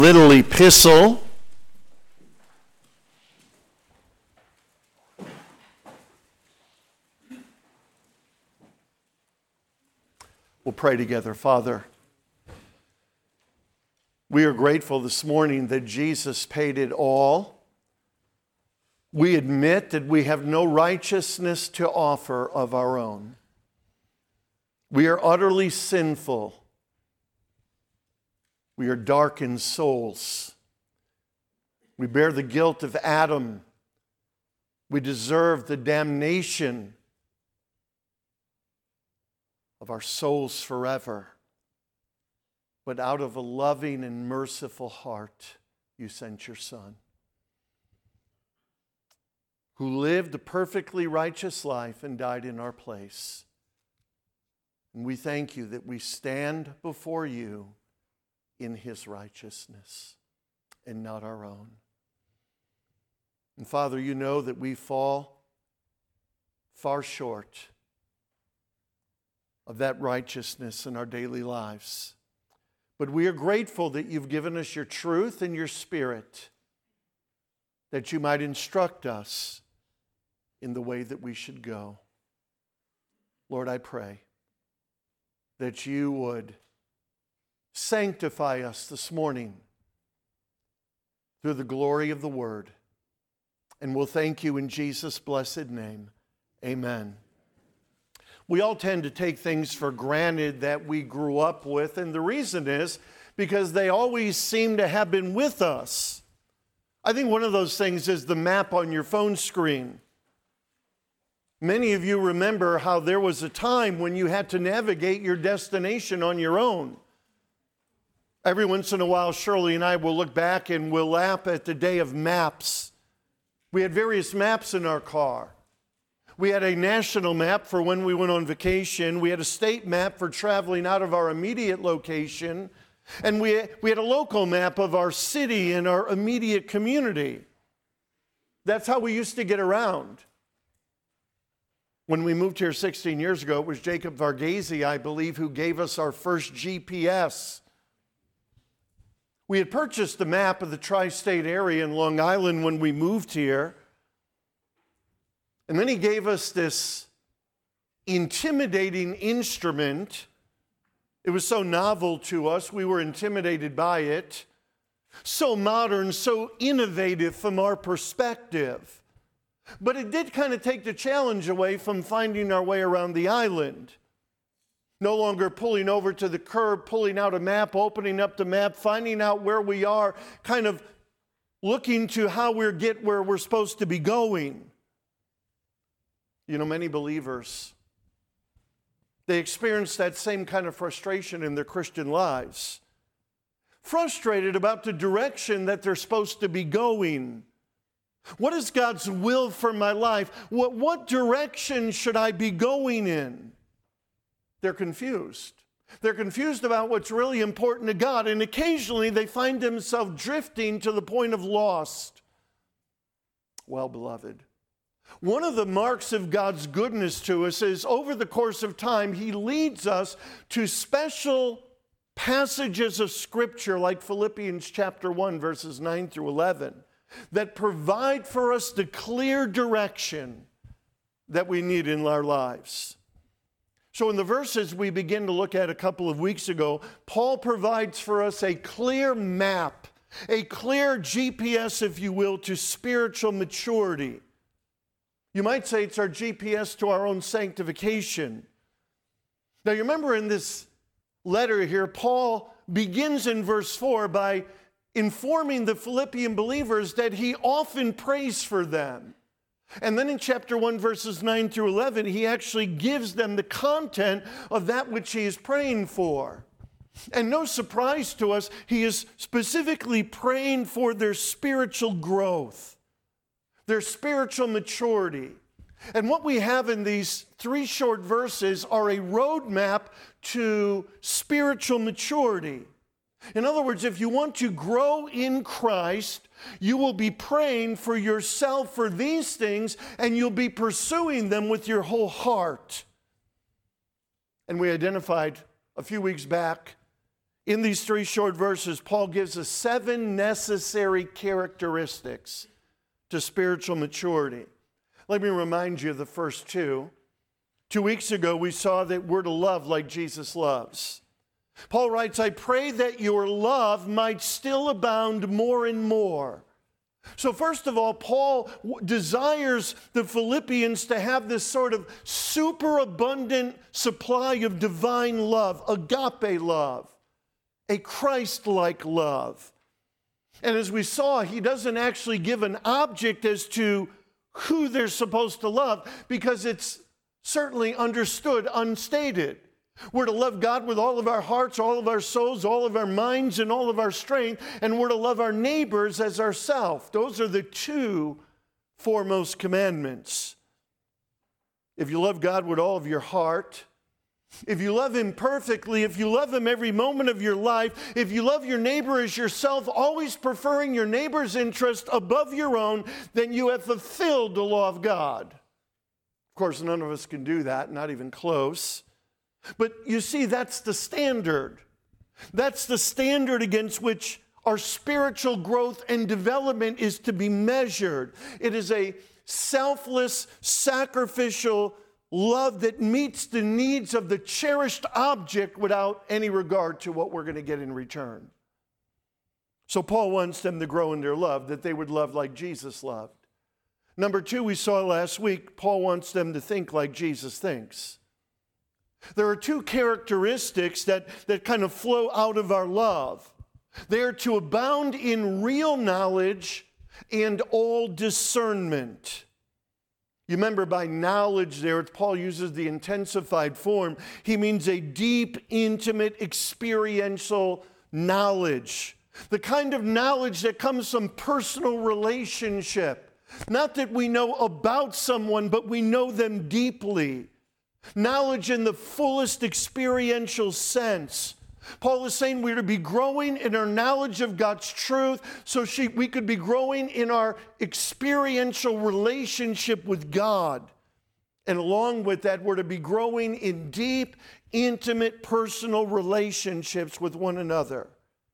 Little epistle. We'll pray together. Father, we are grateful this morning that Jesus paid it all. We admit that we have no righteousness to offer of our own. We are utterly sinful. We are darkened souls. We bear the guilt of Adam. We deserve the damnation of our souls forever. But out of a loving and merciful heart, you sent your Son, who lived a perfectly righteous life and died in our place. And we thank you that we stand before you in his righteousness and not our own. And Father, you know that we fall far short of that righteousness in our daily lives. But we are grateful that you've given us your truth and your Spirit, that you might instruct us in the way that we should go. Lord, I pray that you would sanctify us this morning through the glory of the Word. And we'll thank you in Jesus' blessed name. Amen. We all tend to take things for granted that we grew up with, and the reason is because they always seem to have been with us. I think one of those things is the map on your phone screen. Many of you remember how there was a time when you had to navigate your destination on your own. Every once in a while, Shirley and I will look back and we'll laugh at the day of maps. We had various maps in our car. We had a national map for when we went on vacation. We had a state map for traveling out of our immediate location. And we had a local map of our city and our immediate community. That's how we used to get around. When we moved here 16 years ago, it was Jacob Varghese, I believe, who gave us our first GPS. We had purchased a map of the tri-state area in Long Island when we moved here. And then he gave us this intimidating instrument. It was so novel to us, we were intimidated by it. So modern, so innovative from our perspective. But it did kind of take the challenge away from finding our way around the island. No longer pulling over to the curb, pulling out a map, opening up the map, finding out where we are, kind of looking to how we get where we're supposed to be going. You know, many believers, they experience that same kind of frustration in their Christian lives. Frustrated about the direction that they're supposed to be going. What is God's will for my life? What direction should I be going in? They're confused. They're confused about what's really important to God, and occasionally they find themselves drifting to the point of lost. Well, beloved, one of the marks of God's goodness to us is over the course of time, he leads us to special passages of Scripture like Philippians chapter 1, verses 9 through 11, that provide for us the clear direction that we need in our lives. So in the verses we began to look at a couple of weeks ago, Paul provides for us a clear map, a clear GPS, if you will, to spiritual maturity. You might say it's our GPS to our own sanctification. Now you remember in this letter here, Paul begins in verse 4 by informing the Philippian believers that he often prays for them. And then in chapter 1, verses 9 through 11, he actually gives them the content of that which he is praying for. And no surprise to us, he is specifically praying for their spiritual growth, their spiritual maturity. And what we have in these 3 short verses are a roadmap to spiritual maturity. In other words, if you want to grow in Christ, you will be praying for yourself for these things, and you'll be pursuing them with your whole heart. And we identified a few weeks back In these 3 short verses, Paul gives us 7 necessary characteristics to spiritual maturity. Let me remind you of the first 2. 2 weeks ago, we saw that we're to love like Jesus loves. Paul writes, I pray that your love might still abound more and more. So first of all, Paul desires the Philippians to have this sort of superabundant supply of divine love, agape love, a Christ-like love. And as we saw, he doesn't actually give an object as to who they're supposed to love because it's certainly understood, unstated. We're to love God with all of our hearts, all of our souls, all of our minds, and all of our strength, and we're to love our neighbors as ourselves. Those are the 2 foremost commandments. If you love God with all of your heart, if you love Him perfectly, if you love Him every moment of your life, if you love your neighbor as yourself, always preferring your neighbor's interest above your own, then you have fulfilled the law of God. Of course, none of us can do that, not even close. But you see, that's the standard. That's the standard against which our spiritual growth and development is to be measured. It is a selfless, sacrificial love that meets the needs of the cherished object without any regard to what we're going to get in return. So Paul wants them to grow in their love, that they would love like Jesus loved. Number 2, we saw last week, Paul wants them to think like Jesus thinks. There are 2 characteristics that kind of flow out of our love. They are to abound in real knowledge and all discernment. You remember by knowledge there, Paul uses the intensified form. He means a deep, intimate, experiential knowledge. The kind of knowledge that comes from personal relationship. Not that we know about someone, but we know them deeply. Knowledge in the fullest experiential sense. Paul is saying we're to be growing in our knowledge of God's truth so we could be growing in our experiential relationship with God. And along with that, we're to be growing in deep, intimate, personal relationships with one another.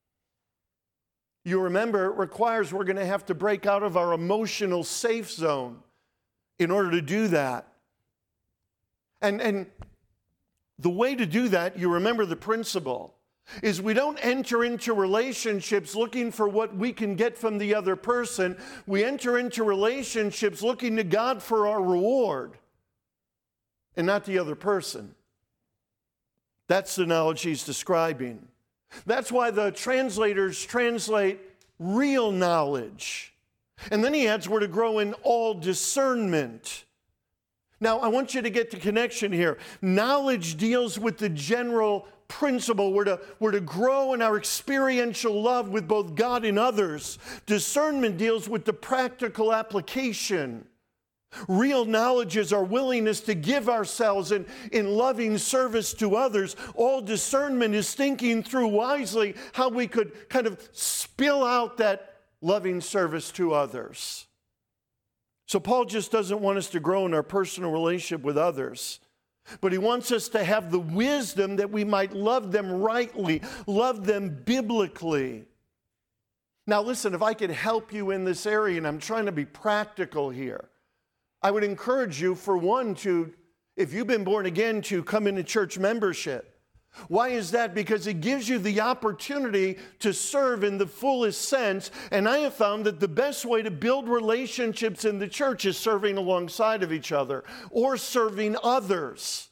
You remember, it requires we're going to have to break out of our emotional safe zone in order to do that. And the way to do that, you remember the principle, is we don't enter into relationships looking for what we can get from the other person. We enter into relationships looking to God for our reward and not the other person. That's the knowledge he's describing. That's why the translators translate real knowledge. And then he adds we're to grow in all discernment. Now, I want you to get the connection here. Knowledge deals with the general principle. We're to grow in our experiential love with both God and others. Discernment deals with the practical application. Real knowledge is our willingness to give ourselves in loving service to others. All discernment is thinking through wisely how we could kind of spill out that loving service to others. So Paul just doesn't want us to grow in our personal relationship with others, but he wants us to have the wisdom that we might love them rightly, love them biblically. Now listen, if I could help you in this area, and I'm trying to be practical here, I would encourage you, for one, if you've been born again, to come into church membership. Why is that? Because it gives you the opportunity to serve in the fullest sense. And I have found that the best way to build relationships in the church is serving alongside of each other or serving others.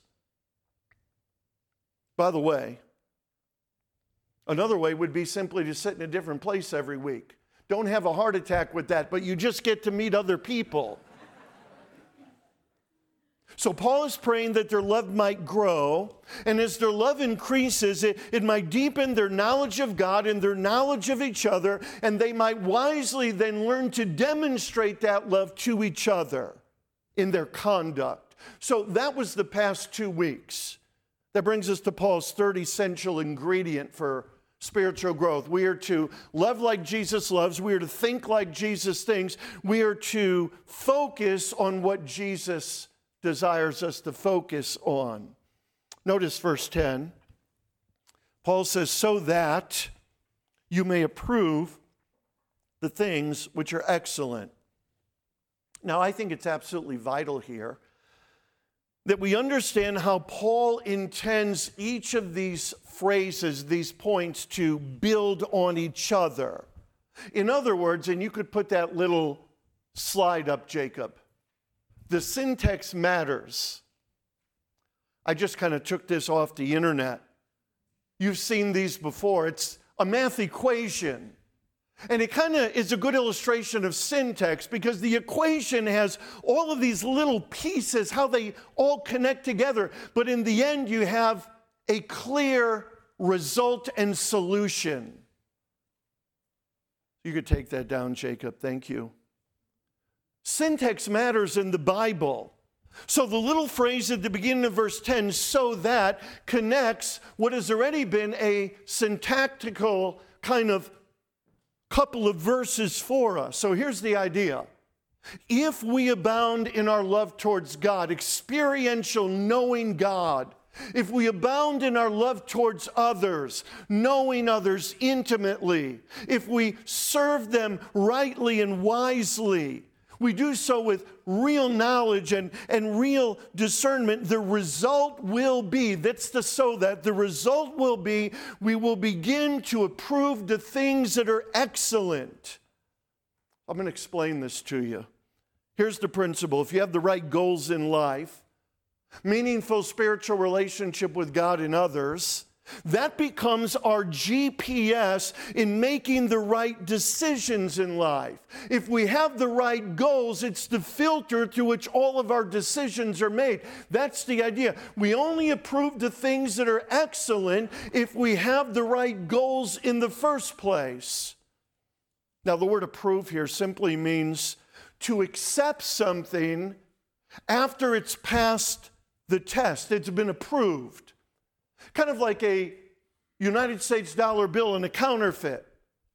By the way, another way would be simply to sit in a different place every week. Don't have a heart attack with that, but you just get to meet other people. So Paul is praying that their love might grow, and as their love increases, it might deepen their knowledge of God and their knowledge of each other, and they might wisely then learn to demonstrate that love to each other in their conduct. So that was the past 2 weeks. That brings us to Paul's third essential ingredient for spiritual growth. We are to love like Jesus loves. We are to think like Jesus thinks. We are to focus on what Jesus desires us to focus on. Notice verse 10. Paul says, so that you may approve the things which are excellent. Now, I think it's absolutely vital here that we understand how Paul intends each of these phrases, these points, to build on each other. In other words, and you could put that little slide up, Jacob, the syntax matters. I just kind of took this off the internet. You've seen these before. It's a math equation. And it kind of is a good illustration of syntax because the equation has all of these little pieces, how they all connect together. But in the end, you have a clear result and solution. You could take that down, Jacob. Thank you. Syntax matters in the Bible. So the little phrase at the beginning of verse 10, so that, connects what has already been a syntactical kind of couple of verses for us. So here's the idea. If we abound in our love towards God, experiential knowing God, if we abound in our love towards others, knowing others intimately, if we serve them rightly and wisely, we do so with real knowledge and real discernment, the result will be, the result will be, we will begin to approve the things that are excellent. I'm going to explain this to you. Here's the principle. If you have the right goals in life, meaningful spiritual relationship with God and others, that becomes our GPS in making the right decisions in life. If we have the right goals, it's the filter through which all of our decisions are made. That's the idea. We only approve the things that are excellent if we have the right goals in the first place. Now, the word approve here simply means to accept something after it's passed the test. It's been approved. Kind of like a United States dollar bill and a counterfeit.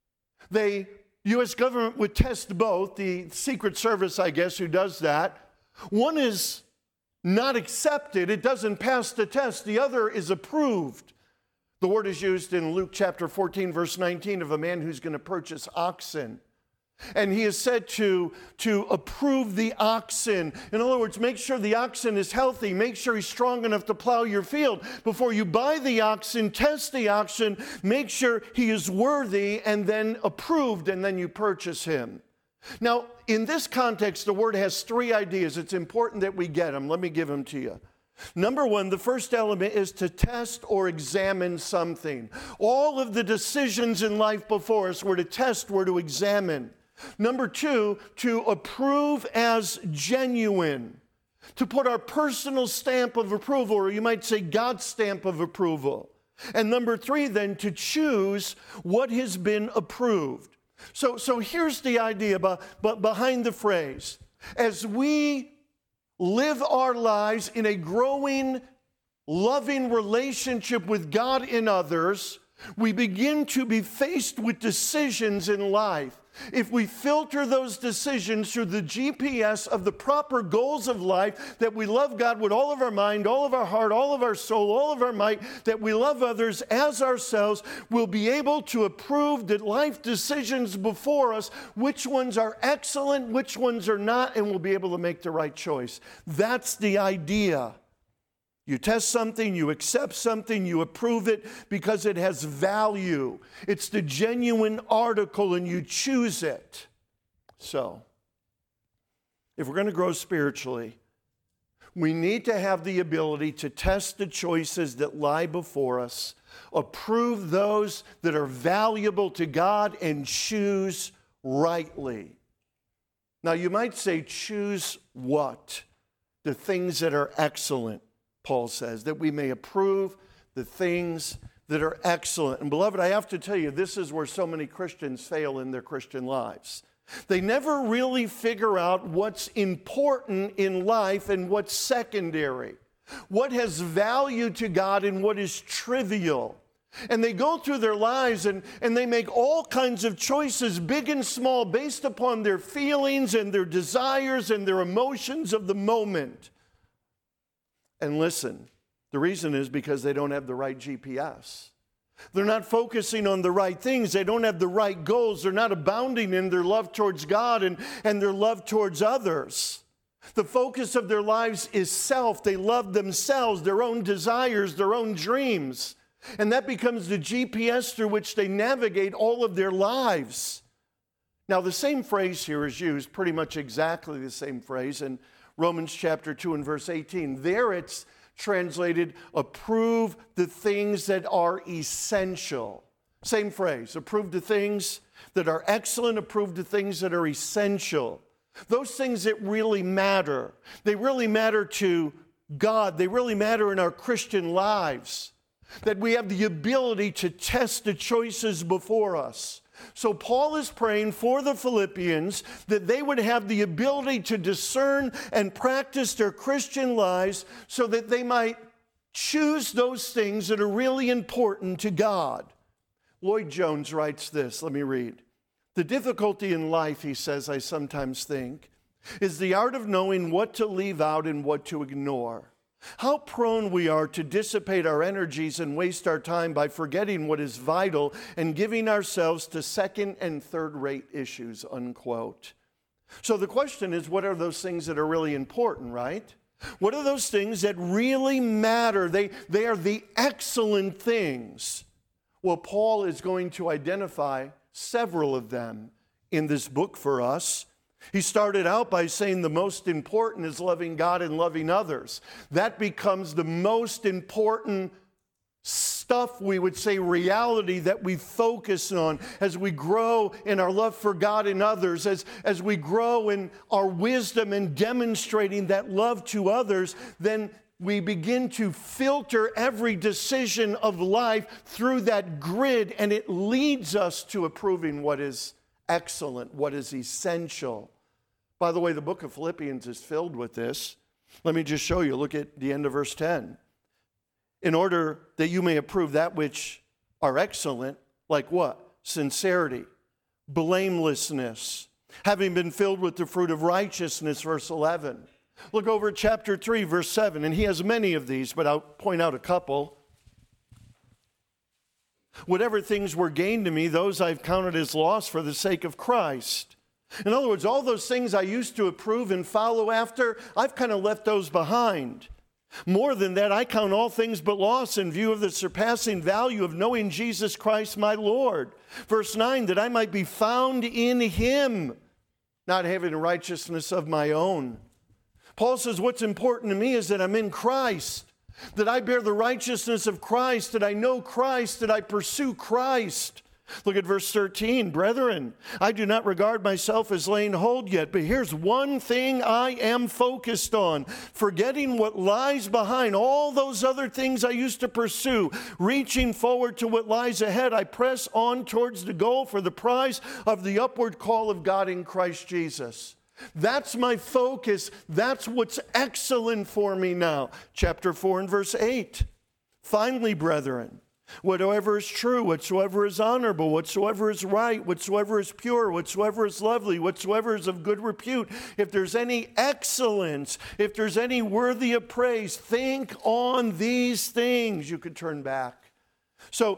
The U.S. government would test both, the Secret Service, I guess, who does that. One is not accepted, it doesn't pass the test. The other is approved. The word is used in Luke chapter 14, verse 19, of a man who's going to purchase oxen. And he is said to approve the oxen. In other words, make sure the oxen is healthy. Make sure he's strong enough to plow your field. Before you buy the oxen, test the oxen, make sure he is worthy, and then approved, and then you purchase him. Now, in this context, the word has three ideas. It's important that we get them. Let me give them to you. Number one, the first element is to test or examine something. All of the decisions in life before us were to test, were to examine. Number two, to approve as genuine, to put our personal stamp of approval, or you might say God's stamp of approval. And number three, then, to choose what has been approved. So here's the idea behind the phrase. As we live our lives in a growing, loving relationship with God and others, we begin to be faced with decisions in life. If we filter those decisions through the GPS of the proper goals of life, that we love God with all of our mind, all of our heart, all of our soul, all of our might, that we love others as ourselves, we'll be able to approve the life decisions before us, which ones are excellent, which ones are not, and we'll be able to make the right choice. That's the idea. You test something, you accept something, you approve it because it has value. It's the genuine article and you choose it. So, if we're going to grow spiritually, we need to have the ability to test the choices that lie before us, approve those that are valuable to God, and choose rightly. Now, you might say, choose what? The things that are excellent. Paul says, that we may approve the things that are excellent. And beloved, I have to tell you, this is where so many Christians fail in their Christian lives. They never really figure out what's important in life and what's secondary, what has value to God and what is trivial. And they go through their lives and they make all kinds of choices, big and small, based upon their feelings and their desires and their emotions of the moment. And listen, the reason is because they don't have the right GPS. They're not focusing on the right things. They don't have the right goals. They're not abounding in their love towards God and their love towards others. The focus of their lives is self. They love themselves, their own desires, their own dreams. And that becomes the GPS through which they navigate all of their lives. Now, the same phrase here is used, pretty much exactly the same phrase, in Romans chapter 2 and verse 18. There it's translated, approve the things that are essential. Same phrase, approve the things that are excellent, approve the things that are essential. Those things that really matter. They really matter to God. They really matter in our Christian lives. That we have the ability to test the choices before us. So Paul is praying for the Philippians that they would have the ability to discern and practice their Christian lives so that they might choose those things that are really important to God. Lloyd Jones writes this. Let me read. The difficulty in life, he says, I sometimes think, is the art of knowing what to leave out and what to ignore. How prone we are to dissipate our energies and waste our time by forgetting what is vital and giving ourselves to second and third-rate issues, unquote. So the question is, what are those things that are really important, right? What are those things that really matter? They are the excellent things. Well, Paul is going to identify several of them in this book for us. He started out by saying the most important is loving God and loving others. That becomes the most important stuff, we would say, reality that we focus on as we grow in our love for God and others, as we grow in our wisdom and demonstrating that love to others, then we begin to filter every decision of life through that grid, and it leads us to approving what is excellent, what is essential. By the way, the book of Philippians is filled with this. Let me just show you. Look at the end of verse 10. In order that you may approve that which are excellent, like what? Sincerity, blamelessness, having been filled with the fruit of righteousness, verse 11. Look over at chapter 3, verse 7, and he has many of these, but I'll point out a couple. Whatever things were gained to me, those I've counted as loss for the sake of Christ. In other words, all those things I used to approve and follow after, I've kind of left those behind. More than that, I count all things but loss in view of the surpassing value of knowing Jesus Christ my Lord. Verse 9, that I might be found in him, not having a righteousness of my own. Paul says what's important to me is that I'm in Christ, that I bear the righteousness of Christ, that I know Christ, that I pursue Christ. Look at verse 13. Brethren, I do not regard myself as laying hold yet, but here's one thing I am focused on, forgetting what lies behind, all those other things I used to pursue, reaching forward to what lies ahead. I press on towards the goal for the prize of the upward call of God in Christ Jesus. That's my focus. That's what's excellent for me now. Chapter 4 and verse 8. Finally, brethren, whatsoever is true, whatsoever is honorable, whatsoever is right, whatsoever is pure, whatsoever is lovely, whatsoever is of good repute, if there's any excellence, if there's any worthy of praise, think on these things. You could turn back. So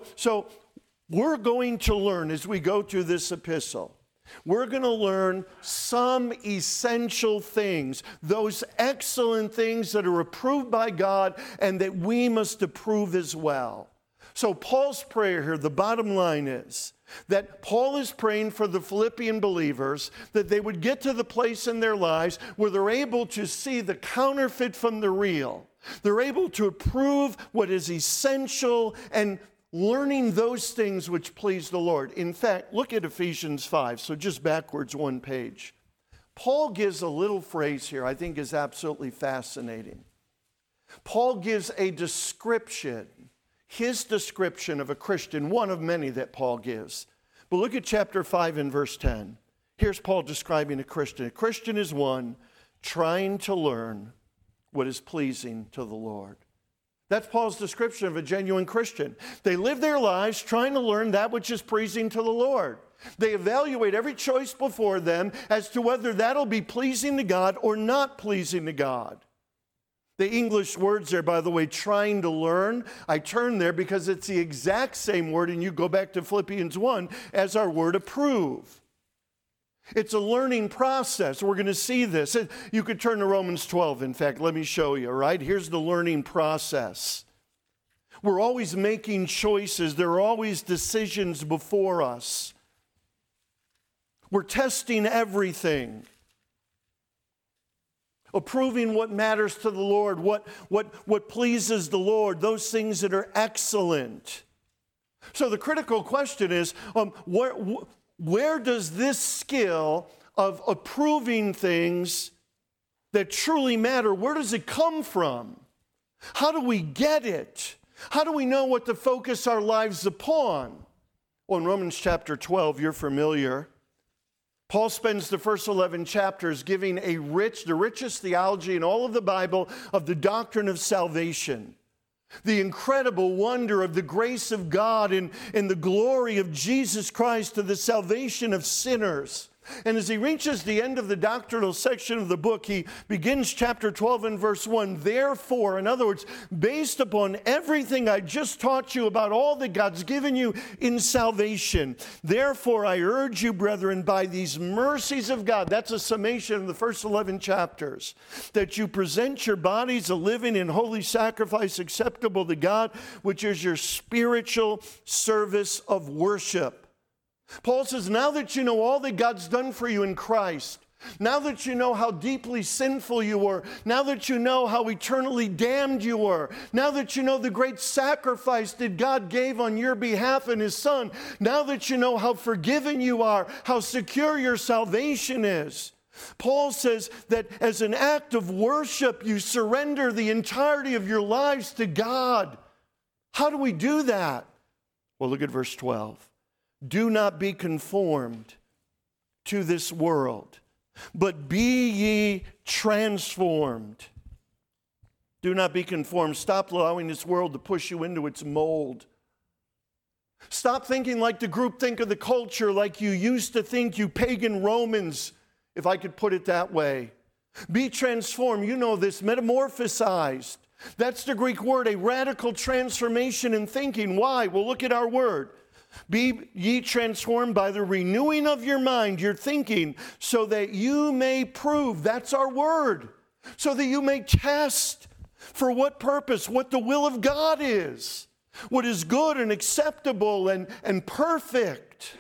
we're going to learn as we go through this epistle. We're going to learn some essential things, those excellent things that are approved by God and that we must approve as well. So Paul's prayer here, the bottom line is that Paul is praying for the Philippian believers that they would get to the place in their lives where they're able to see the counterfeit from the real. They're able to approve what is essential and learning those things which please the Lord. In fact, look at Ephesians 5, so just backwards one page. Paul gives a little phrase here I think is absolutely fascinating. Paul gives a description, his description of a Christian, one of many that Paul gives. But look at chapter 5 and verse 10. Here's Paul describing a Christian. A Christian is one trying to learn what is pleasing to the Lord. That's Paul's description of a genuine Christian. They live their lives trying to learn that which is pleasing to the Lord. They evaluate every choice before them as to whether that'll be pleasing to God or not pleasing to God. The English words there, by the way, trying to learn, I turn there because it's the exact same word, and you go back to Philippians 1, as our word approve. It's a learning process. We're going to see this. You could turn to Romans 12, in fact. Let me show you, right? Here's the learning process. We're always making choices. There are always decisions before us. We're testing everything. Approving what matters to the Lord, what pleases the Lord, those things that are excellent. So the critical question is, where does this skill of approving things that truly matter, where does it come from? How do we get it? How do we know what to focus our lives upon? Well, in Romans chapter 12, you're familiar. Paul spends the first 11 chapters giving the richest theology in all of the Bible of the doctrine of salvation. The incredible wonder of the grace of God and the glory of Jesus Christ to the salvation of sinners. And as he reaches the end of the doctrinal section of the book, he begins chapter 12 and verse 1. Therefore, in other words, based upon everything I just taught you about all that God's given you in salvation, therefore I urge you, brethren, by these mercies of God, that's a summation of the first 11 chapters, that you present your bodies a living and holy sacrifice acceptable to God, which is your spiritual service of worship. Paul says, now that you know all that God's done for you in Christ, now that you know how deeply sinful you were, now that you know how eternally damned you were, now that you know the great sacrifice that God gave on your behalf in His Son, now that you know how forgiven you are, how secure your salvation is, Paul says that as an act of worship, you surrender the entirety of your lives to God. How do we do that? Well, look at verse 12. Do not be conformed to this world, but be ye transformed. Do not be conformed. Stop allowing this world to push you into its mold. Stop thinking like the groupthink of the culture, like you used to think, you pagan Romans, if I could put it that way. Be transformed. You know this, metamorphosized. That's the Greek word, a radical transformation in thinking. Why? Well, look at our word. Be ye transformed by the renewing of your mind, your thinking, so that you may prove, that's our word, so that you may test for what purpose, what the will of God is, what is good and acceptable and perfect.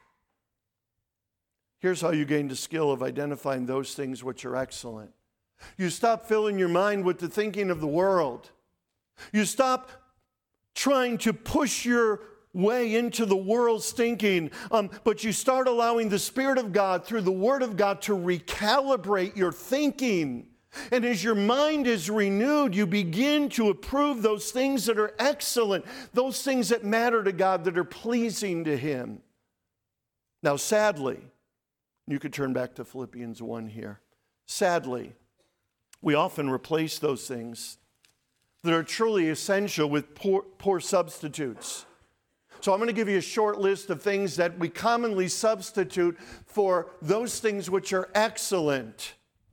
Here's how you gain the skill of identifying those things which are excellent. You stop filling your mind with the thinking of the world. You stop trying to push your way into the world's thinking, but you start allowing the Spirit of God through the Word of God to recalibrate your thinking. And as your mind is renewed, you begin to approve those things that are excellent, those things that matter to God, that are pleasing to Him. Now, sadly, you could turn back to Philippians 1 here. Sadly, we often replace those things that are truly essential with poor substitutes. So I'm going to give you a short list of things that we commonly substitute for those things which are excellent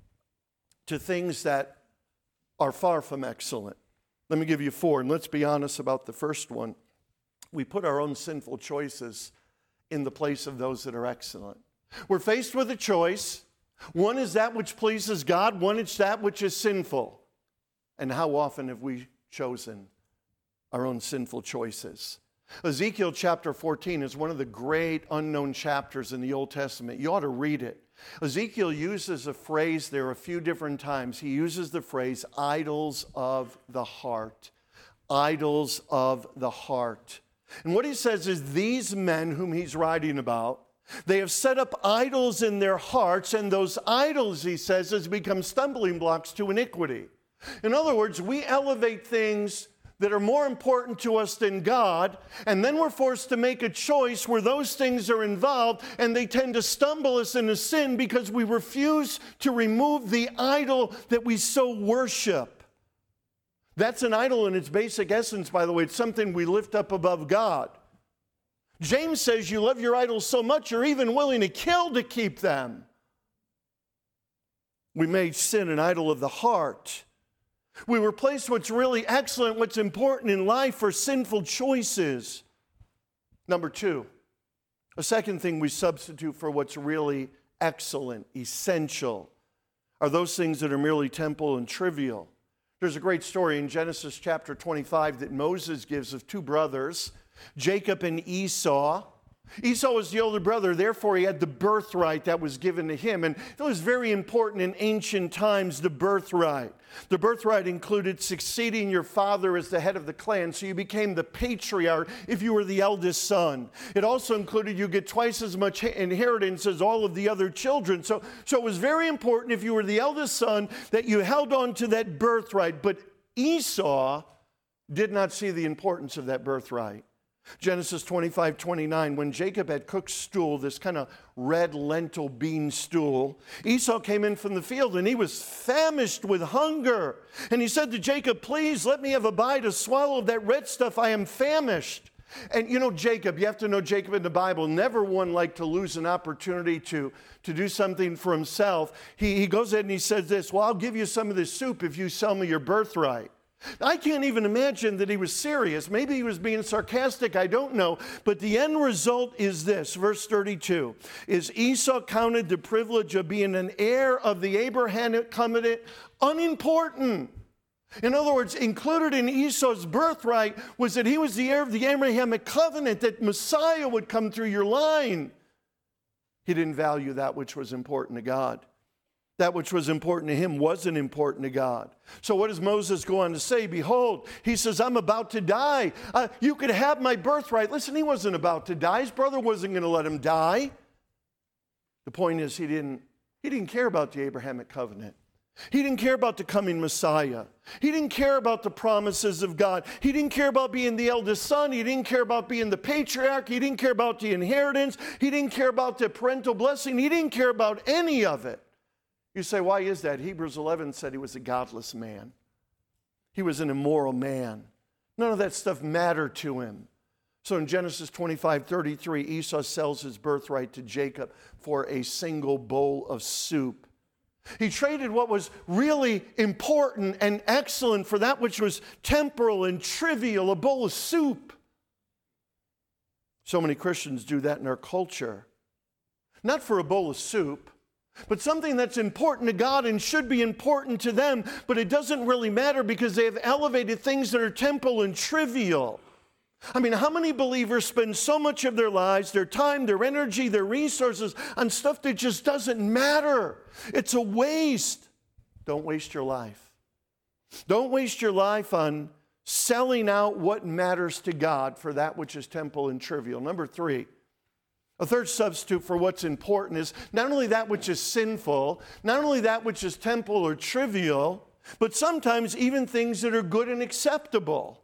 to things that are far from excellent. Let me give you 4, and let's be honest about the first one. We put our own sinful choices in the place of those that are excellent. We're faced with a choice. One is that which pleases God, one is that which is sinful. And how often have we chosen our own sinful choices? Ezekiel chapter 14 is one of the great unknown chapters in the Old Testament. You ought to read it. Ezekiel uses a phrase there a few different times. He uses the phrase, idols of the heart. Idols of the heart. And what he says is these men whom he's writing about, they have set up idols in their hearts, and those idols, he says, has become stumbling blocks to iniquity. In other words, we elevate things that are more important to us than God, and then we're forced to make a choice where those things are involved, and they tend to stumble us into sin because we refuse to remove the idol that we so worship. That's an idol in its basic essence, by the way. It's something we lift up above God. James says you love your idols so much you're even willing to kill to keep them. We made sin an idol of the heart. We replace what's really excellent, what's important in life for sinful choices. Number two, a second thing we substitute for what's really excellent, essential, are those things that are merely temporal and trivial. There's a great story in Genesis chapter 25 that Moses gives of two brothers, Jacob and Esau. Esau was the older brother, therefore he had the birthright that was given to him. And it was very important in ancient times, the birthright. The birthright included succeeding your father as the head of the clan, so you became the patriarch if you were the eldest son. It also included you get twice as much inheritance as all of the other children. So it was very important if you were the eldest son that you held on to that birthright. But Esau did not see the importance of that birthright. Genesis 25:29, when Jacob had cooked stool, this kind of red lentil bean stool, Esau came in from the field and he was famished with hunger. And he said to Jacob, please let me have a bite, a swallow of that red stuff, I am famished. And you know Jacob, you have to know Jacob in the Bible, never one liked to lose an opportunity to do something for himself. He goes ahead and he says this, well, I'll give you some of this soup if you sell me your birthright. I can't even imagine that he was serious. Maybe he was being sarcastic, I don't know. But the end result is this, verse 32, is Esau counted the privilege of being an heir of the Abrahamic covenant unimportant. In other words, included in Esau's birthright was that he was the heir of the Abrahamic covenant, that Messiah would come through your line. He didn't value that which was important to God. That which was important to him wasn't important to God. So what does Moses go on to say? Behold, he says, I'm about to die. You could have my birthright. Listen, he wasn't about to die. His brother wasn't going to let him die. The point is he didn't care about the Abrahamic covenant. He didn't care about the coming Messiah. He didn't care about the promises of God. He didn't care about being the eldest son. He didn't care about being the patriarch. He didn't care about the inheritance. He didn't care about the parental blessing. He didn't care about any of it. You say, why is that? Hebrews 11 said he was a godless man. He was an immoral man. None of that stuff mattered to him. So in Genesis 25:33, Esau sells his birthright to Jacob for a single bowl of soup. He traded what was really important and excellent for that which was temporal and trivial, a bowl of soup. So many Christians do that in our culture. Not for a bowl of soup, but something that's important to God and should be important to them, but it doesn't really matter because they have elevated things that are temporal and trivial. I mean, how many believers spend so much of their lives, their time, their energy, their resources on stuff that just doesn't matter? It's a waste. Don't waste your life. Don't waste your life on selling out what matters to God for that which is temporal and trivial. Number three, a third substitute for what's important is not only that which is sinful, not only that which is temporal or trivial, but sometimes even things that are good and acceptable.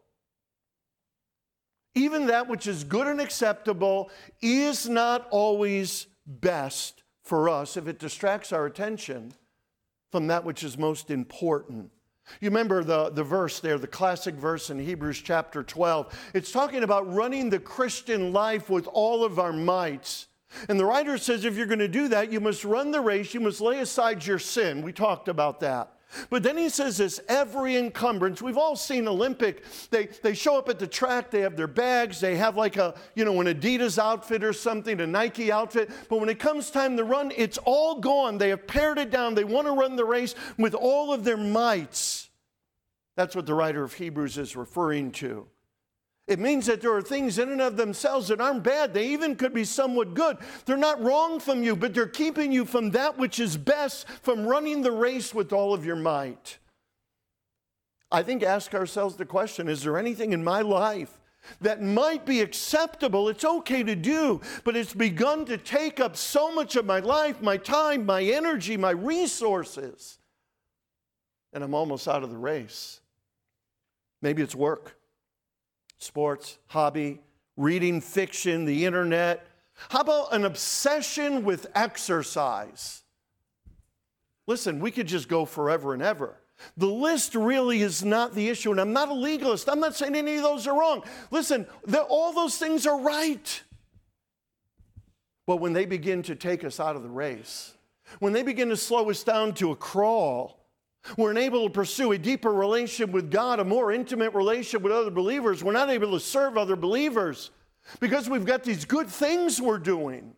Even that which is good and acceptable is not always best for us if it distracts our attention from that which is most important. You remember the verse there, the classic verse in Hebrews chapter 12. It's talking about running the Christian life with all of our mights. And the writer says if you're going to do that, you must run the race, you must lay aside your sin. We talked about that. But then he says this, every encumbrance. We've all seen Olympic. They show up at the track, they have their bags, they have like an Adidas outfit or something, a Nike outfit. But when it comes time to run, it's all gone. They have pared it down. They want to run the race with all of their mights. That's what the writer of Hebrews is referring to. It means that there are things in and of themselves that aren't bad. They even could be somewhat good. They're not wrong from you, but they're keeping you from that which is best, from running the race with all of your might. I think ask ourselves the question, is there anything in my life that might be acceptable? It's okay to do, but it's begun to take up so much of my life, my time, my energy, my resources, and I'm almost out of the race. Maybe it's work. Sports, hobby, reading fiction, the internet. How about an obsession with exercise? Listen, we could just go forever and ever. The list really is not the issue, and I'm not a legalist. I'm not saying any of those are wrong. Listen, all those things are right. But when they begin to take us out of the race, when they begin to slow us down to a crawl, We're unable to pursue a deeper relationship with God, a more intimate relationship with other believers. We're not able to serve other believers because we've got these good things we're doing.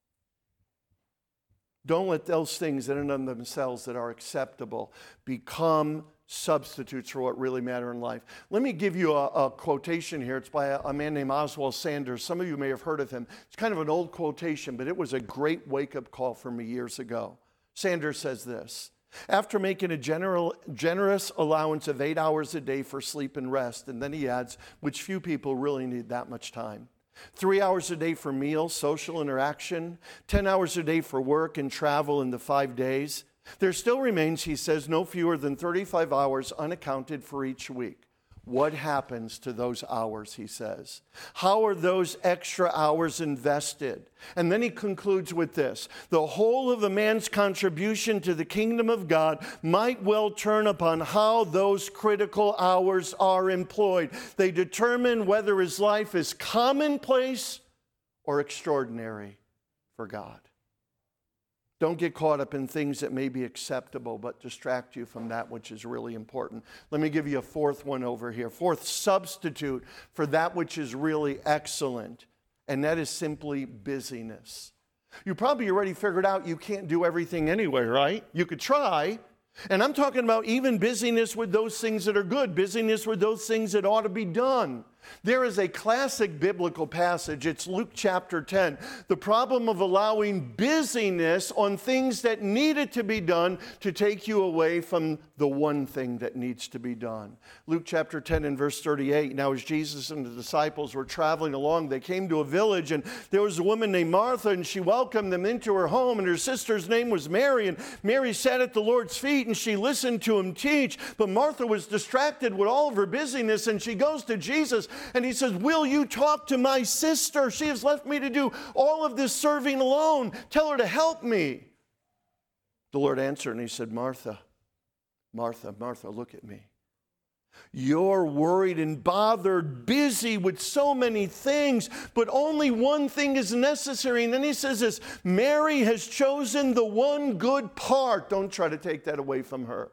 Don't let those things in and of themselves that are acceptable become substitutes for what really matter in life. Let me give you a quotation here. It's by a man named Oswald Sanders. Some of you may have heard of him. It's kind of an old quotation, but it was a great wake-up call for me years ago. Sanders says this: after making a generous allowance of 8 hours a day for sleep and rest, and then he adds, which few people really need that much time, 3 hours a day for meals, social interaction, 10 hours a day for work and travel in the 5 days, there still remains, he says, no fewer than 35 hours unaccounted for each week. What happens to those hours, he says? How are those extra hours invested? And then he concludes with this: the whole of a man's contribution to the kingdom of God might well turn upon how those critical hours are employed. They determine whether his life is commonplace or extraordinary for God. Don't get caught up in things that may be acceptable but distract you from that which is really important. Let me give you a fourth one over here. Fourth substitute for that which is really excellent, and that is simply busyness. You probably already figured out you can't do everything anyway, right? You could try. And I'm talking about even busyness with those things that are good, busyness with those things that ought to be done. There is a classic biblical passage. It's Luke chapter 10. The problem of allowing busyness on things that needed to be done to take you away from the one thing that needs to be done. Luke chapter 10 and verse 38. Now as Jesus and the disciples were traveling along, they came to a village, and there was a woman named Martha, and she welcomed them into her home, and her sister's name was Mary. And Mary sat at the Lord's feet, and she listened to him teach. But Martha was distracted with all of her busyness, and she goes to Jesus, and he says, will you talk to my sister? She has left me to do all of this serving alone. Tell her to help me. The Lord answered, and he said, Martha, Martha, Martha, look at me. You're worried and bothered, busy with so many things, but only one thing is necessary. And then he says this: Mary has chosen the one good part. Don't try to take that away from her.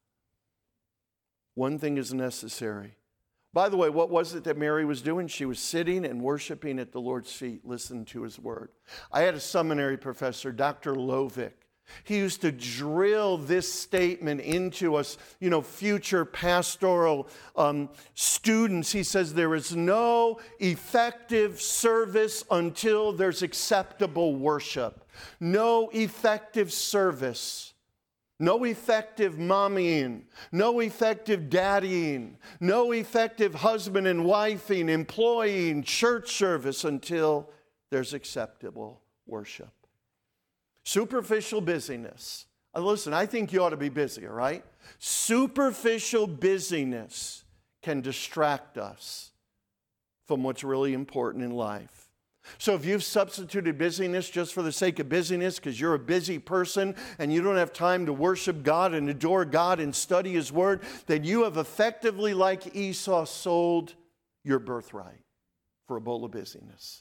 One thing is necessary. By the way, what was it that Mary was doing? She was sitting and worshiping at the Lord's feet, listening to his word. I had a seminary professor, Dr. Lovick. He used to drill this statement into us, future pastoral students. He says, there is no effective service until there's acceptable worship. No effective service. No effective mommying, no effective daddying, no effective husband and wifing, employing, church service until there's acceptable worship. Superficial busyness. Listen, I think you ought to be busy, all right? Superficial busyness can distract us from what's really important in life. So if you've substituted busyness just for the sake of busyness because you're a busy person and you don't have time to worship God and adore God and study his word, then you have effectively, like Esau, sold your birthright for a bowl of busyness.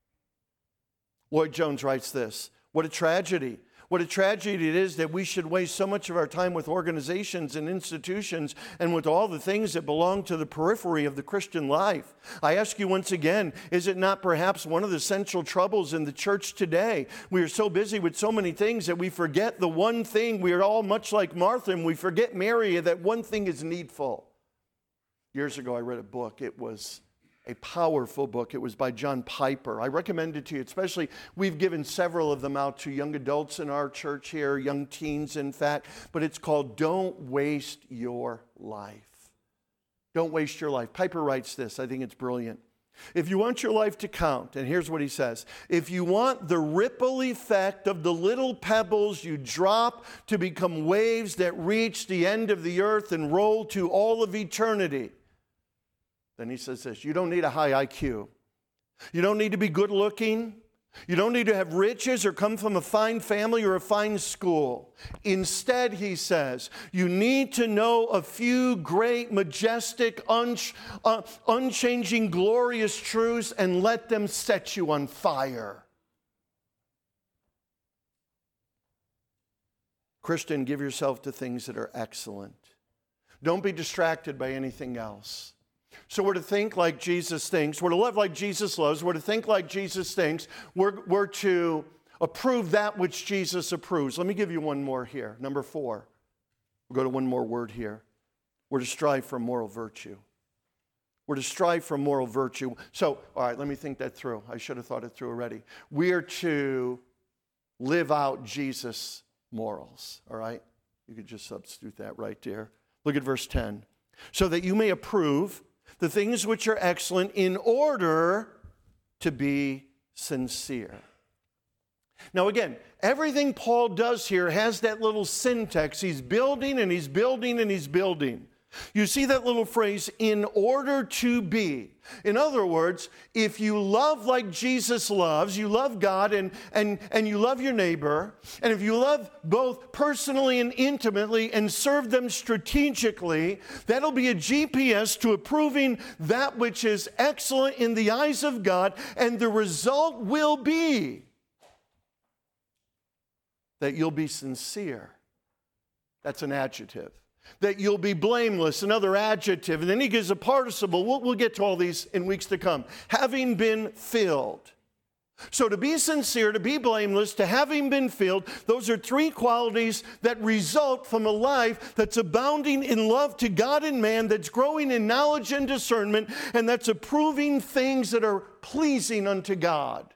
Lloyd Jones writes this: what a tragedy. What a tragedy it is that we should waste so much of our time with organizations and institutions and with all the things that belong to the periphery of the Christian life. I ask you once again, is it not perhaps one of the central troubles in the church today? We are so busy with so many things that we forget the one thing. We are all much like Martha, and we forget Mary, that one thing is needful. Years ago, I read a book. It was a powerful book. It was by John Piper. I recommend it to you, especially we've given several of them out to young adults in our church here, young teens, in fact, but it's called Don't Waste Your Life. Don't waste your life. Piper writes this. I think it's brilliant. If you want your life to count, and here's what he says: if you want the ripple effect of the little pebbles you drop to become waves that reach the end of the earth and roll to all of eternity, then he says this: you don't need a high IQ. You don't need to be good looking. You don't need to have riches or come from a fine family or a fine school. Instead, he says, you need to know a few great, majestic, unchanging, glorious truths and let them set you on fire. Christian, give yourself to things that are excellent. Don't be distracted by anything else. So we're to think like Jesus thinks. We're to love like Jesus loves. We're to think like Jesus thinks. We're to approve that which Jesus approves. Let me give you one more here. Number 4. We'll go to one more word here. We're to strive for moral virtue. We're to strive for moral virtue. So, all right, let me think that through. I should have thought it through already. We are to live out Jesus' morals, all right? You could just substitute that right there. Look at verse 10. So that you may approve the things which are excellent in order to be sincere. Now again, everything Paul does here has that little syntax. He's building and he's building and he's building. You see that little phrase, in order to be. In other words, if you love like Jesus loves, you love God and you love your neighbor, and if you love both personally and intimately and serve them strategically, that'll be a GPS to approving that which is excellent in the eyes of God, and the result will be that you'll be sincere. That's an adjective. That you'll be blameless, another adjective. And then he gives a participle. We'll get to all these in weeks to come. Having been filled. So to be sincere, to be blameless, to having been filled, those are 3 qualities that result from a life that's abounding in love to God and man, that's growing in knowledge and discernment, and that's approving things that are pleasing unto God.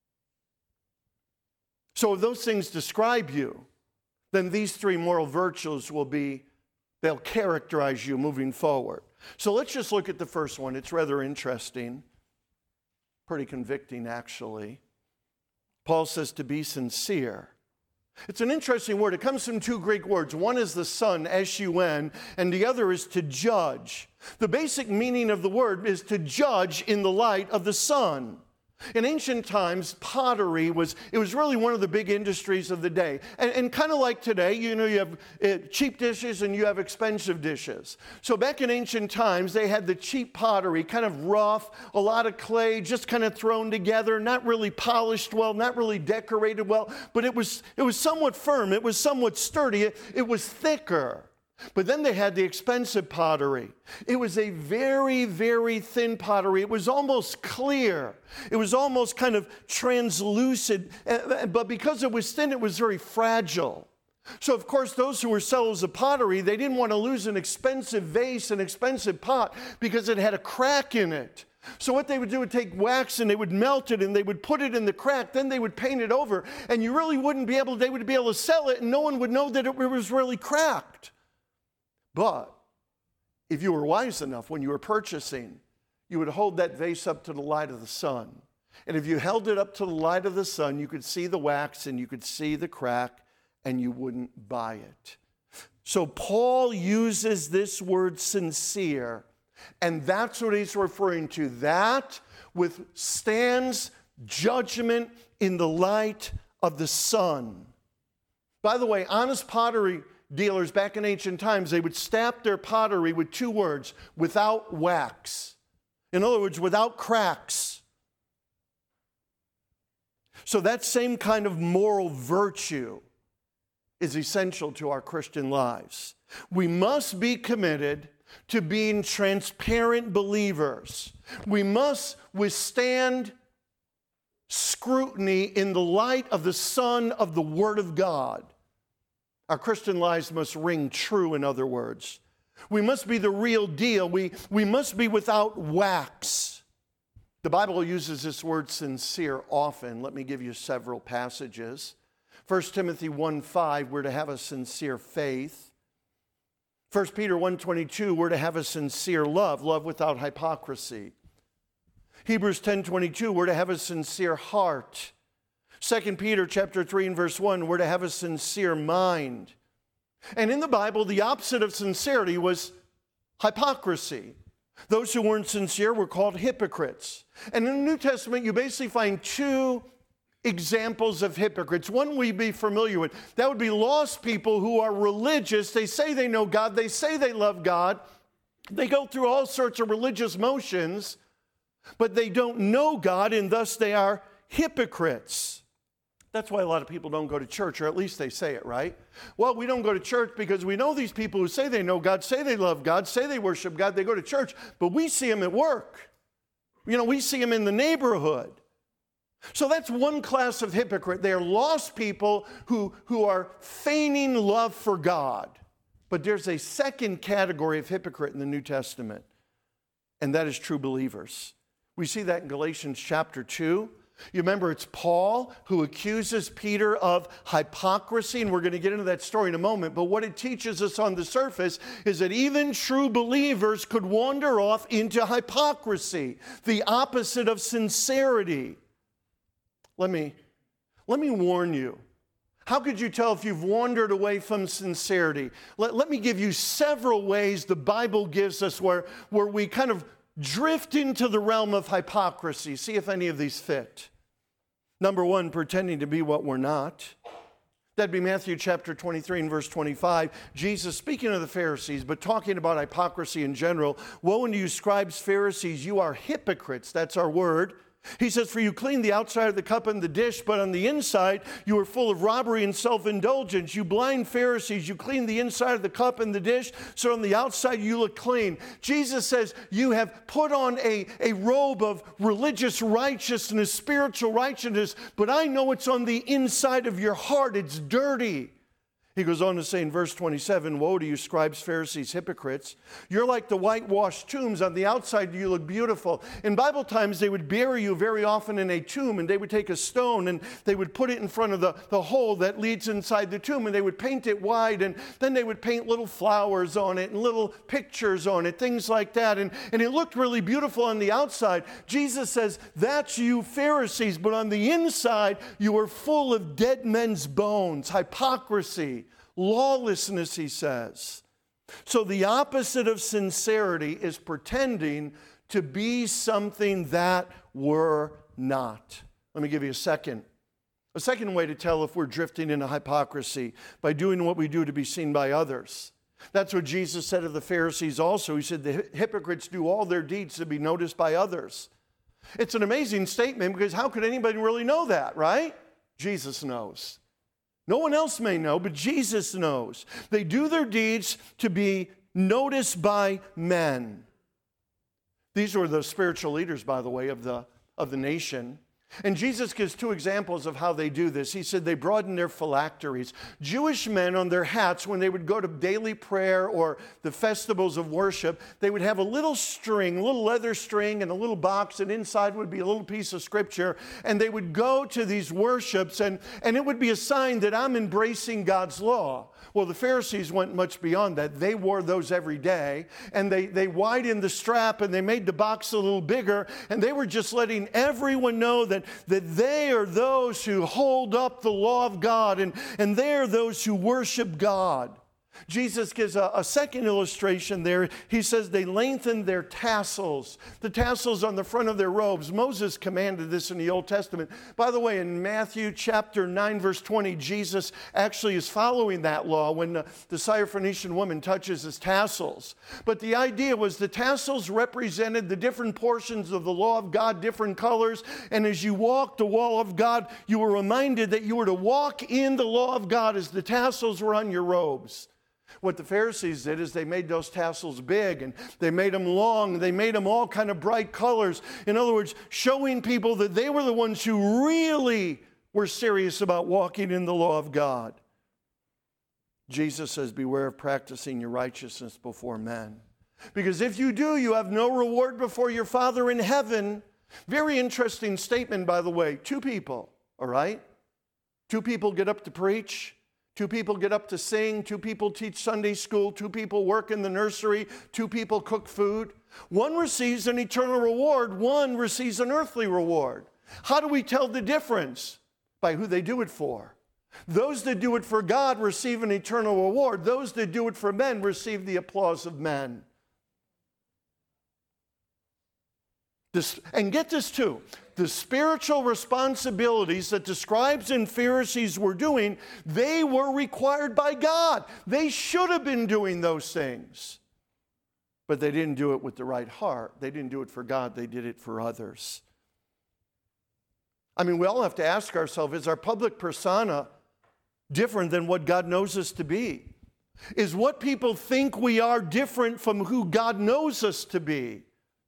So if those things describe you, then these 3 moral virtues they'll characterize you moving forward. So let's just look at the first one. It's rather interesting, pretty convicting actually. Paul says to be sincere. It's an interesting word. It comes from 2 Greek words. One is the sun, S-U-N, and the other is to judge. The basic meaning of the word is to judge in the light of the sun. In ancient times, pottery was really one of the big industries of the day. And kind of like today, you have cheap dishes and you have expensive dishes. So back in ancient times, they had the cheap pottery, kind of rough, a lot of clay, just kind of thrown together, not really polished well, not really decorated well, but it was somewhat firm, it was somewhat sturdy, it was thicker. But then they had the expensive pottery. It was a very, very thin pottery. It was almost clear. It was almost kind of translucent. But because it was thin, it was very fragile. So, of course, those who were sellers of pottery, they didn't want to lose an expensive vase, an expensive pot, because it had a crack in it. So what they would do would take wax and they would melt it and they would put it in the crack. Then they would paint it over. And you really wouldn't be able, they would be able to sell it and no one would know that it was really cracked. But if you were wise enough when you were purchasing, you would hold that vase up to the light of the sun. And if you held it up to the light of the sun, you could see the wax and you could see the crack and you wouldn't buy it. So Paul uses this word sincere, and that's what he's referring to. That withstands judgment in the light of the sun. By the way, honest pottery dealers back in ancient times, they would stamp their pottery with 2 words, without wax. In other words, without cracks. So that same kind of moral virtue is essential to our Christian lives. We must be committed to being transparent believers. We must withstand scrutiny in the light of the sun of the Word of God. Our Christian lives must ring true, in other words. We must be the real deal. We must be without wax. The Bible uses this word sincere often. Let me give you several passages. 1 Timothy 1:5, we're to have a sincere faith. 1 Peter 1:22, we're to have a sincere love without hypocrisy. Hebrews 10:22, we're to have a sincere heart. 2 Peter chapter 3 and verse 1, we're to have a sincere mind. And in the Bible, the opposite of sincerity was hypocrisy. Those who weren't sincere were called hypocrites. And in the New Testament, you basically find 2 examples of hypocrites. One we'd be familiar with. That would be lost people who are religious. They say they know God. They say they love God. They go through all sorts of religious motions, but they don't know God, and thus they are hypocrites. That's why a lot of people don't go to church, or at least they say it, right? Well, we don't go to church because we know these people who say they know God, say they love God, say they worship God, they go to church, but we see them at work. We see them in the neighborhood. So that's one class of hypocrite. They are lost people who are feigning love for God. But there's a second category of hypocrite in the New Testament, and that is true believers. We see that in Galatians chapter 2. You remember it's Paul who accuses Peter of hypocrisy, and we're going to get into that story in a moment. But what it teaches us on the surface is that even true believers could wander off into hypocrisy, the opposite of sincerity. Let me warn you. How could you tell if you've wandered away from sincerity? Let me give you several ways the Bible gives us where we kind of drift into the realm of hypocrisy. See if any of these fit. Number one, pretending to be what we're not. That'd be Matthew chapter 23 and verse 25. Jesus speaking of the Pharisees, but talking about hypocrisy in general. Woe unto you, scribes, Pharisees, you are hypocrites. That's our word. He says, for you clean the outside of the cup and the dish, but on the inside you are full of robbery and self-indulgence. You blind Pharisees, you clean the inside of the cup and the dish, so on the outside you look clean. Jesus says, you have put on a robe of religious righteousness, spiritual righteousness, but I know it's on the inside of your heart. It's dirty. He goes on to say in verse 27, woe to you, scribes, Pharisees, hypocrites. You're like the whitewashed tombs. On the outside, you look beautiful. In Bible times, they would bury you very often in a tomb, and they would take a stone, and they would put it in front of the hole that leads inside the tomb, and they would paint it white, and then they would paint little flowers on it and little pictures on it, things like that. And it looked really beautiful on the outside. Jesus says, that's you, Pharisees, but on the inside, you are full of dead men's bones, hypocrisy, lawlessness, he says. So the opposite of sincerity is pretending to be something that we're not. Let me give you a second way to tell if we're drifting into hypocrisy, by doing what we do to be seen by others. That's what Jesus said of the Pharisees also. He said the hypocrites do all their deeds to be noticed by others. It's an amazing statement, because how could anybody really know that, right? Jesus knows. No one else may know, but Jesus knows. They do their deeds to be noticed by men. These were the spiritual leaders, by the way, of the nation. And Jesus gives two examples of how they do this. He said they broaden their phylacteries. Jewish men on their hats, when they would go to daily prayer or the festivals of worship, they would have a little string, a little leather string, and a little box, and inside would be a little piece of scripture. And they would go to these worships, and it would be a sign that I'm embracing God's law. Well, the Pharisees went much beyond that. They wore those every day, and they widened the strap, and they made the box a little bigger, and they were just letting everyone know that they are those who hold up the law of God, and they are those who worship God. Jesus gives a second illustration there. He says they lengthen their tassels, the tassels on the front of their robes. Moses commanded this in the Old Testament. By the way, in Matthew chapter 9, verse 20, Jesus actually is following that law when the Syrophoenician woman touches his tassels. But the idea was the tassels represented the different portions of the law of God, different colors. And as you walked the wall of God, you were reminded that you were to walk in the law of God as the tassels were on your robes. What the Pharisees did is they made those tassels big, and they made them long. They made them all kind of bright colors. In other words, showing people that they were the ones who really were serious about walking in the law of God. Jesus says, beware of practicing your righteousness before men. Because if you do, you have no reward before your Father in heaven. Very interesting statement, by the way. Two people, all right? Two people get up to preach. Two people get up to sing. Two people teach Sunday school. Two people work in the nursery. Two people cook food. One receives an eternal reward. One receives an earthly reward. How do we tell the difference? By who they do it for. Those that do it for God receive an eternal reward. Those that do it for men receive the applause of men. And get this too, the spiritual responsibilities that the scribes and Pharisees were doing, they were required by God. They should have been doing those things. But they didn't do it with the right heart. They didn't do it for God. They did it for others. I mean, we all have to ask ourselves, is our public persona different than what God knows us to be? Is what people think we are different from who God knows us to be?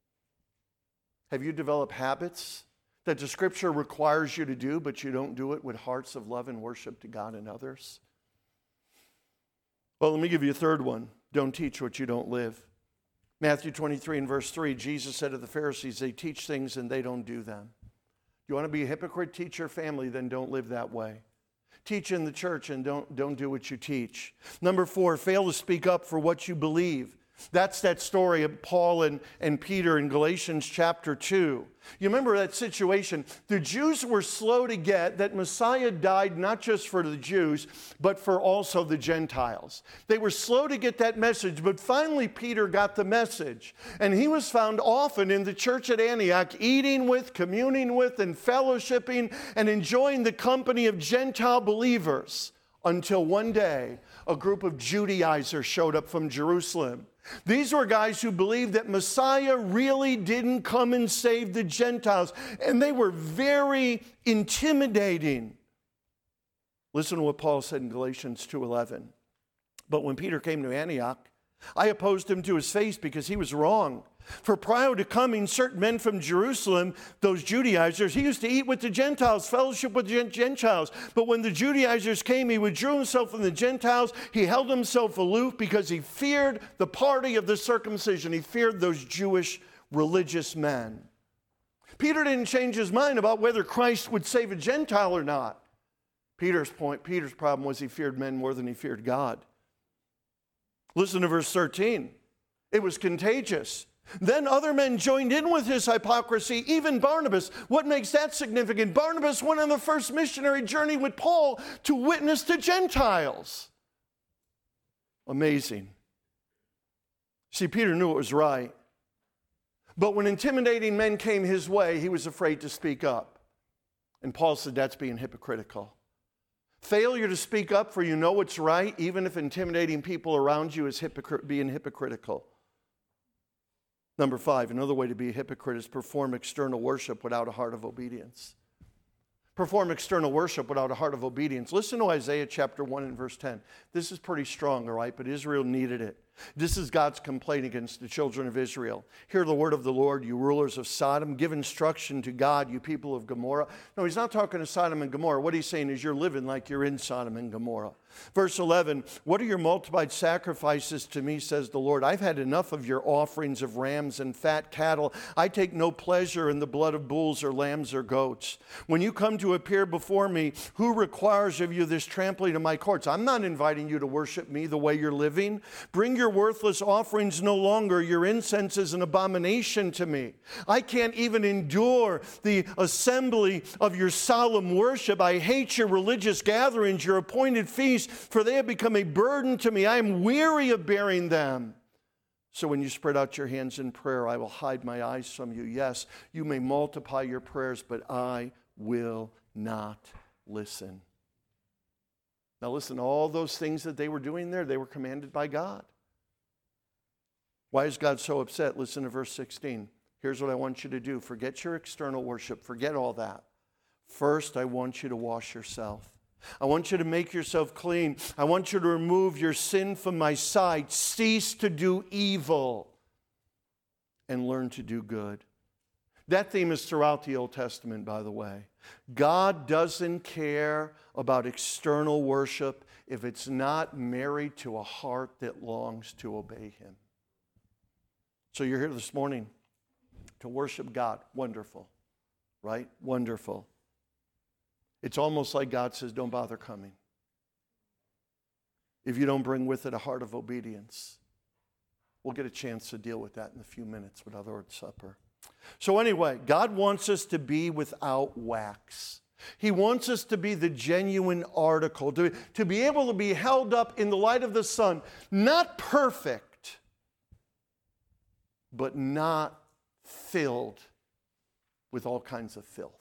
Have you developed habits that the Scripture requires you to do, but you don't do it with hearts of love and worship to God and others? Well, let me give you a third one. Don't teach what you don't live. Matthew 23 and verse 3, Jesus said to the Pharisees, they teach things and they don't do them. You want to be a hypocrite? Teach your family, then don't live that way. Teach in the church and don't do what you teach. Number 4, fail to speak up for what you believe. That's that story of Paul and Peter in Galatians chapter 2. You remember that situation? The Jews were slow to get that Messiah died not just for the Jews, but for also the Gentiles. They were slow to get that message, but finally Peter got the message. And he was found often in the church at Antioch, eating with, communing with, and fellowshipping, and enjoying the company of Gentile believers, until one day a group of Judaizers showed up from Jerusalem. These were guys who believed that Messiah really didn't come and save the Gentiles, and they were very intimidating. Listen to what Paul said in Galatians 2:11. But when Peter came to Antioch, I opposed him to his face because he was wrong. For prior to coming, certain men from Jerusalem, those Judaizers, he used to eat with the Gentiles, fellowship with the Gentiles. But when the Judaizers came, he withdrew himself from the Gentiles. He held himself aloof because he feared the party of the circumcision. He feared those Jewish religious men. Peter didn't change his mind about whether Christ would save a Gentile or not. Peter's problem was he feared men more than he feared God. Listen to verse 13. It was contagious. Then other men joined in with his hypocrisy, even Barnabas. What makes that significant? Barnabas went on the first missionary journey with Paul to witness to Gentiles. Amazing. See, Peter knew it was right. But when intimidating men came his way, he was afraid to speak up. And Paul said that's being hypocritical. Failure to speak up for you know what's right, even if intimidating people around you is being hypocritical. Number 5, another way to be a hypocrite is perform external worship without a heart of obedience. Perform external worship without a heart of obedience. Listen to Isaiah chapter 1 and verse 10. This is pretty strong, all right, but Israel needed it. This is God's complaint against the children of Israel. Hear the word of the Lord, you rulers of Sodom. Give instruction to God, you people of Gomorrah. No, he's not talking to Sodom and Gomorrah. What he's saying is you're living like you're in Sodom and Gomorrah. Verse 11, what are your multiplied sacrifices to me, says the Lord? I've had enough of your offerings of rams and fat cattle. I take no pleasure in the blood of bulls or lambs or goats. When you come to appear before me, who requires of you this trampling of my courts? I'm not inviting you to worship me the way you're living. Bring your worthless offerings no longer. Your incense is an abomination to me. I can't even endure the assembly of your solemn worship. I hate your religious gatherings, your appointed feasts, for they have become a burden to me. I am weary of bearing them. So when you spread out your hands in prayer, I will hide my eyes from you. Yes, you may multiply your prayers, but I will not listen. Now listen, all those things that they were doing there, they were commanded by God. Why is God so upset? Listen to verse 16. Here's what I want you to do. Forget your external worship. Forget all that. First, I want you to wash yourself. I want you to make yourself clean. I want you to remove your sin from my sight. Cease to do evil and learn to do good. That theme is throughout the Old Testament, by the way. God doesn't care about external worship if it's not married to a heart that longs to obey Him. So you're here this morning to worship God. Wonderful, right? Wonderful. It's almost like God says, don't bother coming if you don't bring with it a heart of obedience. We'll get a chance to deal with that in a few minutes with our Lord's Supper. So anyway, God wants us to be without wax. He wants us to be the genuine article, to be able to be held up in the light of the sun, not perfect, but not filled with all kinds of filth.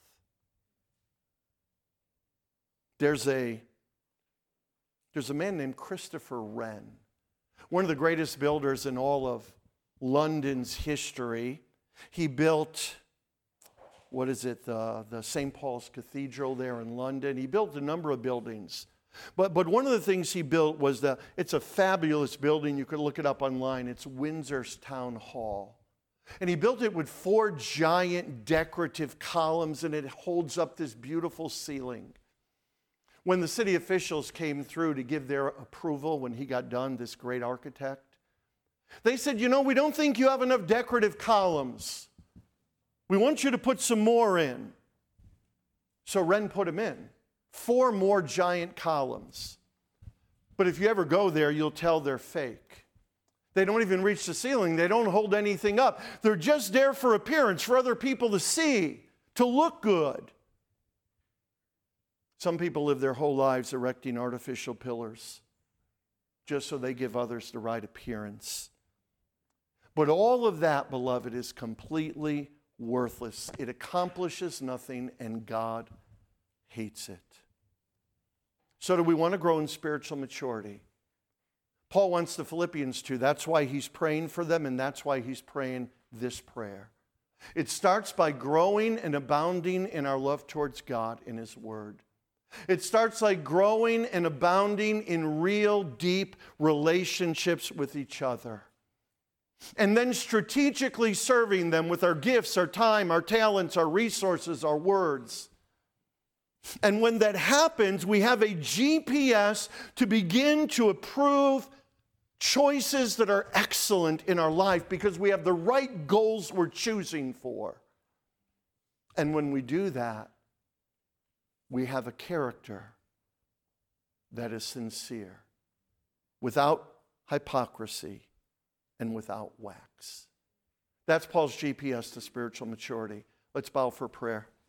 There's a man named Christopher Wren, one of the greatest builders in all of London's history. He built the St. Paul's Cathedral there in London. He built a number of buildings. But one of the things he built was it's a fabulous building. You could look it up online. It's Windsor's Town Hall. And he built it with 4 giant decorative columns, and it holds up this beautiful ceiling. When the city officials came through to give their approval when he got done, this great architect, they said, we don't think you have enough decorative columns. We want you to put some more in. So Wren put them in. 4 more giant columns. But if you ever go there, you'll tell they're fake. They don't even reach the ceiling. They don't hold anything up. They're just there for appearance, for other people to see, to look good. Some people live their whole lives erecting artificial pillars just so they give others the right appearance. But all of that, beloved, is completely worthless. It accomplishes nothing, and God hates it. So do we want to grow in spiritual maturity? Paul wants the Philippians to. That's why he's praying for them, and that's why he's praying this prayer. It starts by growing and abounding in our love towards God and His Word. It starts like growing and abounding in real, deep relationships with each other. And then strategically serving them with our gifts, our time, our talents, our resources, our words. And when that happens, we have a GPS to begin to approve choices that are excellent in our life because we have the right goals we're choosing for. And when we do that, we have a character that is sincere, without hypocrisy and without wax. That's Paul's GPS to spiritual maturity. Let's bow for prayer.